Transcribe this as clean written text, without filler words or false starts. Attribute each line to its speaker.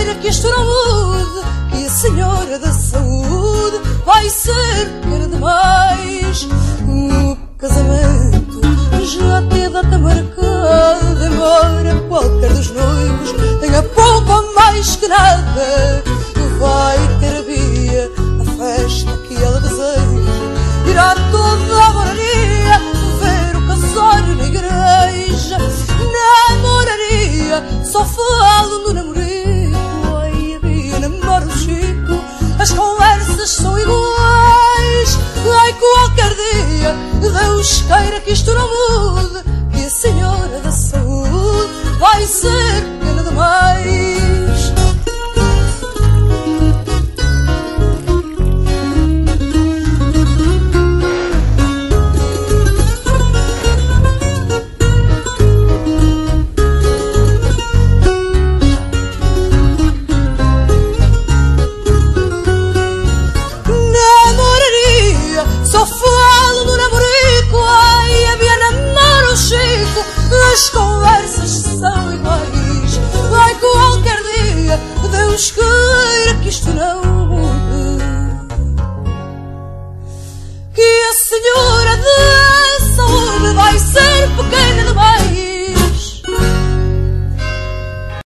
Speaker 1: queira que isto não mude, que a senhora da saúde vai ser pequena demais. O casamento já tem a data marcada, embora qualquer dos noivos tenha pouco ou mais que nada. Vai ter a Bia a festa que ela deseja, irá toda a moraria ver o casório na igreja. Namoraria, só falam do namorico. Ai, a Bia namora o Chico, as conversas são iguais. Ai, qualquer dia, Deus queira que isto não mude,